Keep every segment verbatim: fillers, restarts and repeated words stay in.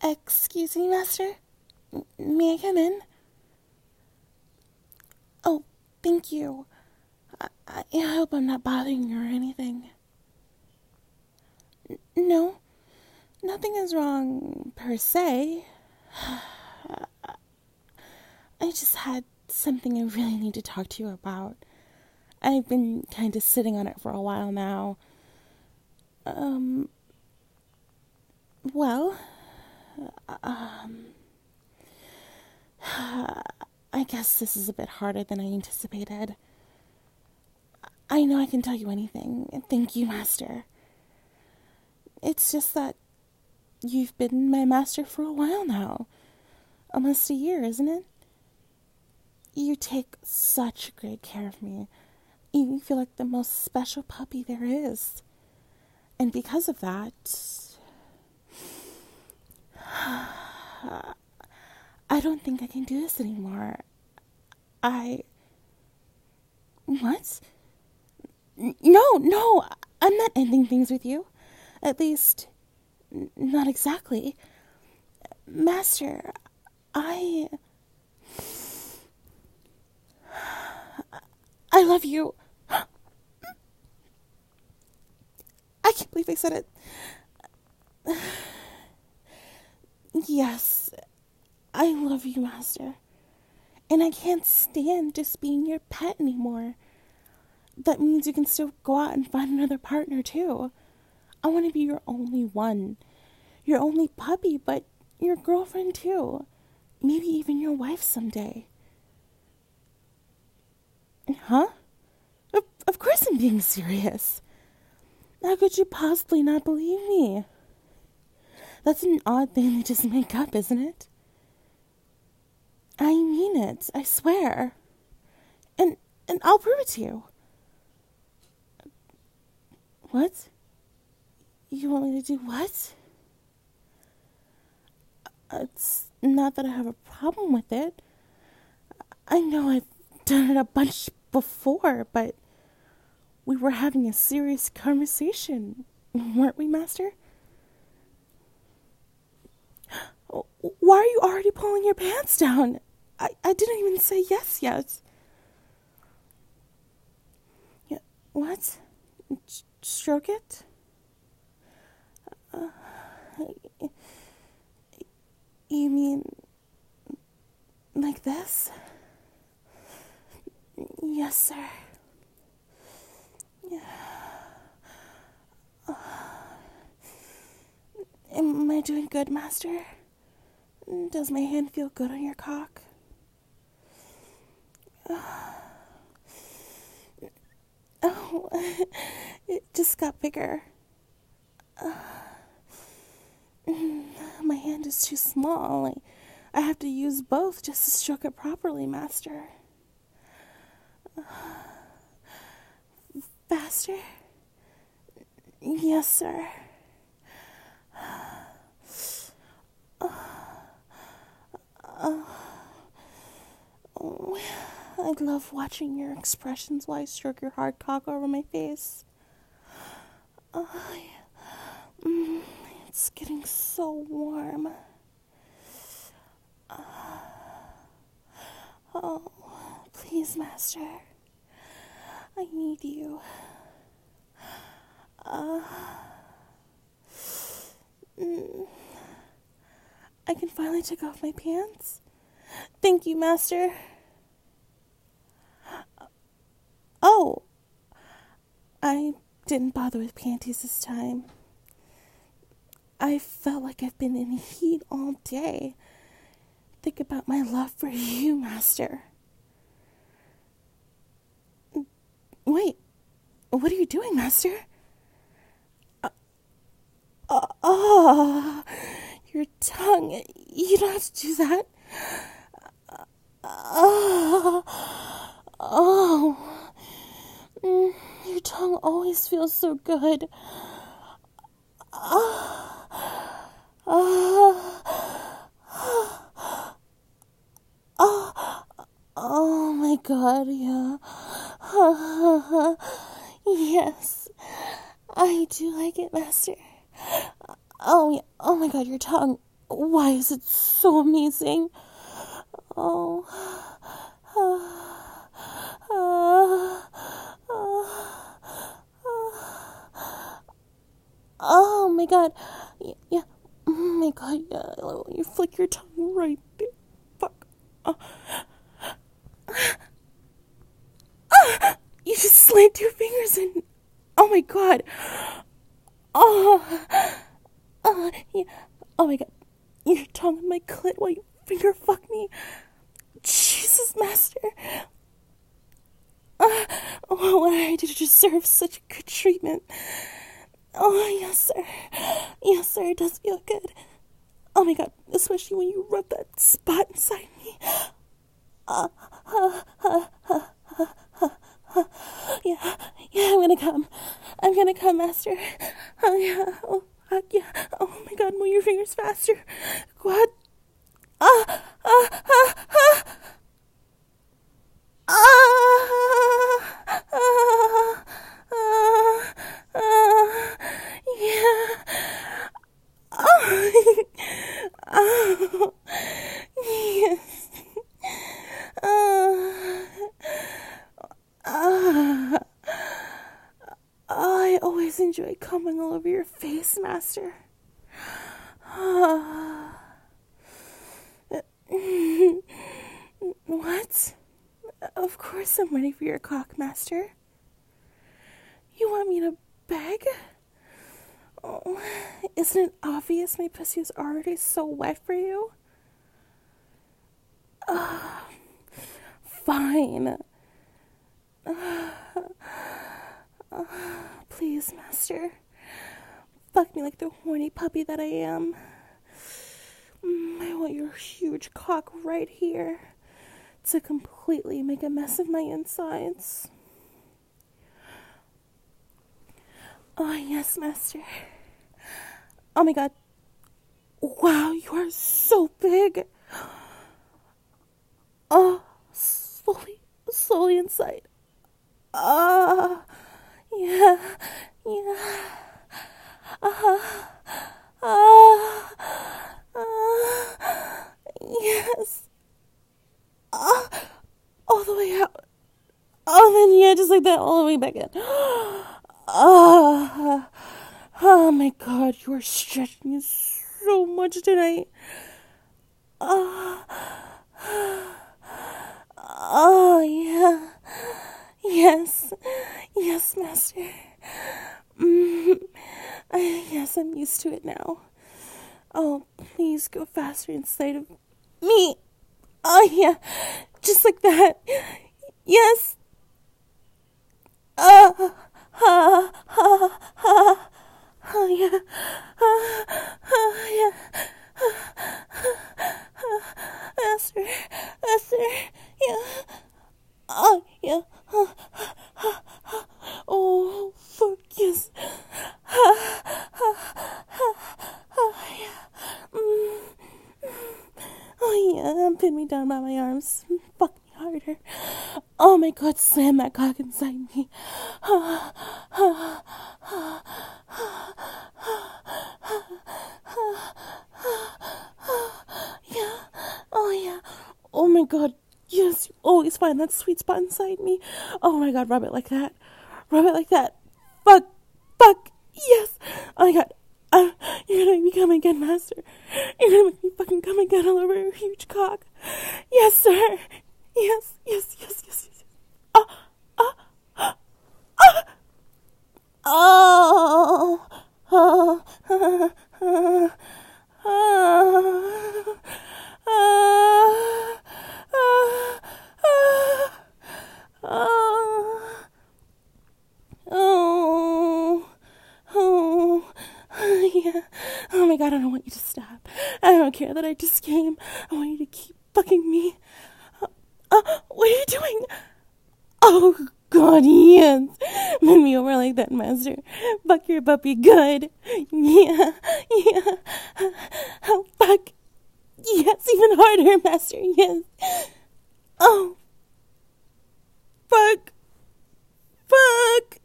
Excuse me, Master? M- may I come in? Oh, thank you. I, I, I hope I'm not bothering you or anything. N- no, nothing is wrong per se. I just had something I really need to talk to you about. I've been kind of sitting on it for a while now. Um, well, um, I guess this is a bit harder than I anticipated. I know I can tell you anything. Thank you, Master. It's just that you've been my master for a while now. Almost a year, isn't it? You take such great care of me. You feel like the most special puppy there is. And because of that, I don't think I can do this anymore. I... What? No, no, I'm not ending things with you. At least, n- not exactly. Master, I... I love you. I can't believe I said it. Yes, I love you, Master. And I can't stand just being your pet anymore. That means you can still go out and find another partner, too. I want to be your only one. Your only puppy, but your girlfriend, too. Maybe even your wife someday. Huh? Of, of course I'm being serious. How could you possibly not believe me? That's an odd thing to just make up, isn't it? I mean it, I swear. And and I'll prove it to you. What? You want me to do what? It's not that I have a problem with it. I know I've done it a bunch before, but we were having a serious conversation, weren't we, Master? Why are you already pulling your pants down? I, I didn't even say yes yet. Yeah, what? Sh- stroke it? Uh, you mean like this? Yes, sir. Yeah. Uh, am I doing good, Master? Does my hand feel good on your cock? Uh, oh, it just got bigger. Uh, my hand is too small. I, I have to use both just to stroke it properly, Master. Uh, faster? Yes, sir. Uh, uh, oh, I love watching your expressions while I stroke your hard cock over my face. Uh, mm, it's getting so warm. Uh, oh, please, Master. I need you. Uh, mm, I can finally take off my pants. Thank you, Master. Oh, I didn't bother with panties this time. I felt like I've been in heat all day. Think about my love for you, Master. Wait, what are you doing, Master? Uh, uh, oh, your tongue. You don't have to do that. Uh, oh, oh. Mm, your tongue always feels so good. Oh, oh, oh, oh my God, yeah. Yes, I do like it, Master. Oh, yeah. Oh my God, your tongue. Why is it so amazing? Oh. Oh my god. Yeah. Oh my god. Yeah. You flick your tongue right there. Fuck. Oh. You just slammed your fingers in. Oh my god. Oh. Uh, yeah. Oh my god. Your tongue on my clit while you finger fuck me. Jesus, master. Uh, oh, what did I do to deserve such good treatment? Oh, yes, sir. Yes, sir, it does feel good. Oh my god, especially when you rub that spot inside me. Uh, uh, uh, uh, uh, uh, uh. Yeah, yeah, I'm gonna come. I'm gonna come, master. Oh, yeah. Oh, uh, yeah. Oh my god, move your fingers faster. What? Ah, ah, ah, ah. Ah, ah, ah, ah, yeah. Oh, oh, yes. Uh, uh, I always enjoy coming all over your face, master. Uh, what? Of course I'm ready for your cock, master. You want me to beg? Oh, isn't it obvious my pussy is already so wet for you? Uh, fine. Uh, uh, please, master. Fuck me like the horny puppy that I am. Mm, I want your huge cock right here to completely make a mess of my insides. Oh, yes, master. Oh my god. Wow, you are so big. Oh, slowly, slowly inside. Ah, uh, yeah, yeah. Uh-huh. Ah, uh, uh, yes. Ah, uh, all the way out. Oh, then yeah, just like that, all the way back in. Ah, uh, oh my god, you are stretching me so much tonight. Ah, uh, oh yeah, yes, yes, master. Mm, uh, yes, I'm used to it now. Oh, please go faster inside of me. Oh yeah, just like that. Yes. Ah, uh, ha, ha, ha. Oh yeah. Uh, uh, yeah. Master, master, yeah. Oh yeah. Oh fuck yes. Oh yeah. Mm. Oh yeah. Pin me down by my arms. Fuck me harder. Oh my god, slam that cock inside me. Yeah. Oh yeah. Oh my god. Yes, you always find that sweet spot inside me. Oh my god, rub it like that. Rub it like that. Fuck. Fuck. Yes. Oh my god. Uh, you're gonna make me come again, master. You're gonna make me fucking come again all over your huge cock. Yes, sir. Yes, yes, yes, yes, yes. Ah, ah, ah, ah. Oh, oh, ah, ah, ah, ah, ah, ah. Oh, oh, yeah. Oh my god, I don't want you to stop. I don't care that I just came. I want you to keep fucking me. Uh, uh, what are you doing? Oh god, yes. Bend me over like that, master. Fuck your puppy good. Yeah, yeah. Oh, fuck. Yes, even harder, master. Yes. Oh. Fuck. Fuck.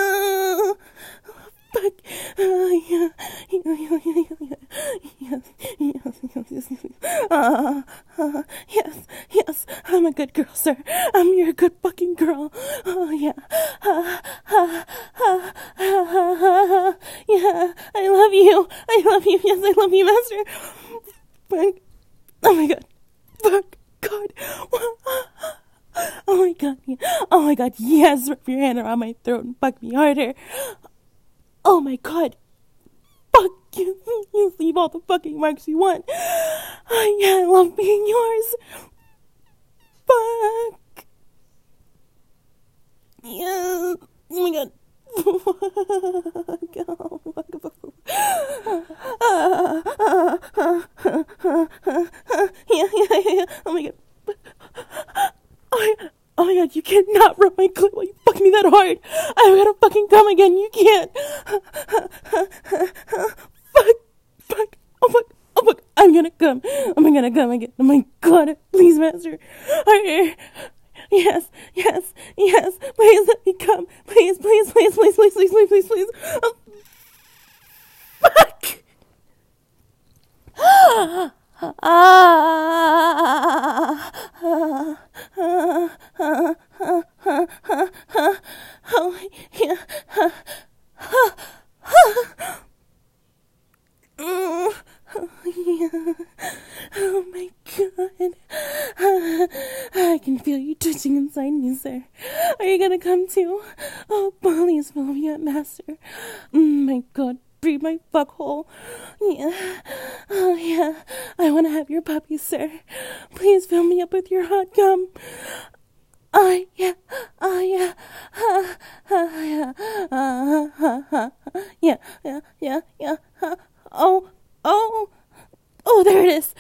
Yeah. Fuck. Uh, yeah. Yeah, yeah, yeah, yeah, yeah. Uh, uh, yes, yes, I'm a good girl, sir. I'm your good fucking girl. Oh, yeah. Uh, uh, uh, uh, uh, yeah, I love you. I love you. Yes, I love you, master. Fuck. Oh, my God. Fuck. God. Oh, my God. Oh, my God. Yes, wrap your hand around my throat and fuck me harder. Oh, my God. Fuck you. You leave all the fucking marks you want. Oh, yeah, I love being yours. Fuck. Yeah. Oh my God. Yeah, yeah, yeah, yeah. Oh my God. Oh my God. Oh my God, you cannot rub my clit while you fuck me that hard. I'm gonna fucking come again. You can't. Fuck. Fuck. Oh fuck. Oh fuck. I'm gonna come. I'm gonna come again. Oh my God. Please, master. Hurry. Yes, yes, yes. Please let me come. Please, please, please, please, please, please, please, please, please. Oh, fuck. Ah. Oh, yeah. Oh, yeah. Oh my God. I can feel you touching inside me, sir. Are you gonna come too? Oh, please fill me up, master. Mm, my God. Breathe my fuckhole. Yeah. Oh, yeah. I want to have your puppy, sir. Please fill me up with your hot gum. Oh, yeah. Oh, yeah. Uh, uh, yeah. Uh, uh, uh, uh, yeah. Yeah. Yeah. Yeah. Uh, oh. Oh. Oh, there it is.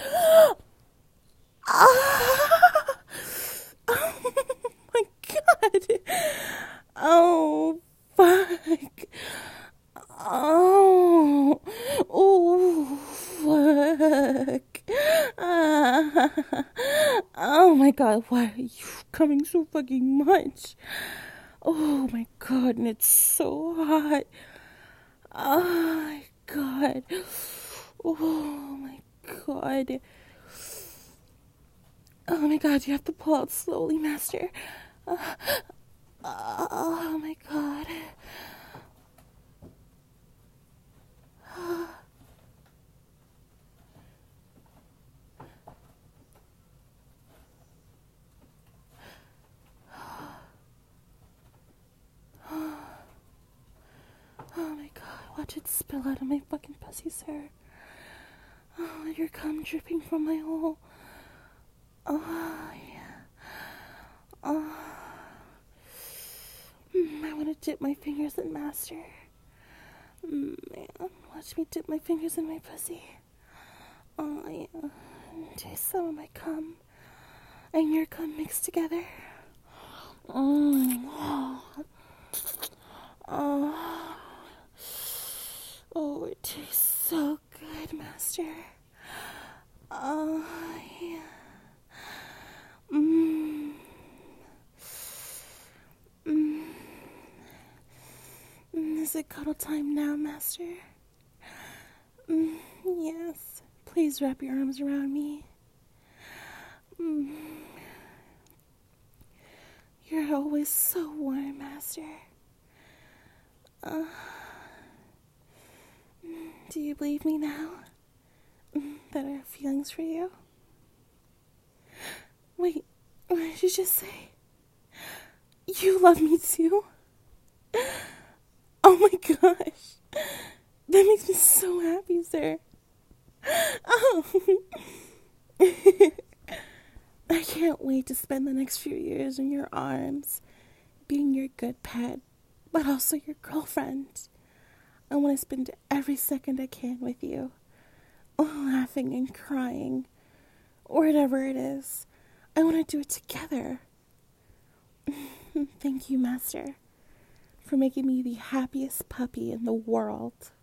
Oh, oh my God. Oh, fuck. Oh, oh, fuck. Uh, oh my God, why are you coming so fucking much? Oh my God, and it's so hot. Oh my God. Oh my God. Oh my God, you have to pull out slowly, master. Uh, oh my God. Oh my God, watch it spill out of my fucking pussy, sir. Oh, your cum dripping from my hole. Oh, yeah. Oh. Mm, I want to dip my fingers in master. Mm, man, watch me dip my fingers in my pussy. Oh, yeah. Taste some of my cum and your cum mixed together. Mm. Oh. Oh. Oh, it tastes so good, master. Oh, yeah. Mmm. Mmm. Is it cuddle time now, master? Mm, yes. Please wrap your arms around me. Mm. You're always so warm, master. Uh, do you believe me now? That I have feelings for you? Wait, what did you just say? You love me too? Oh my gosh. That makes me so happy, sir. Oh. I can't wait to spend the next few years in your arms, being your good pet, but also your girlfriend. I want to spend every second I can with you, laughing and crying, or whatever it is. I want to do it together. Thank you, master, for making me the happiest puppy in the world.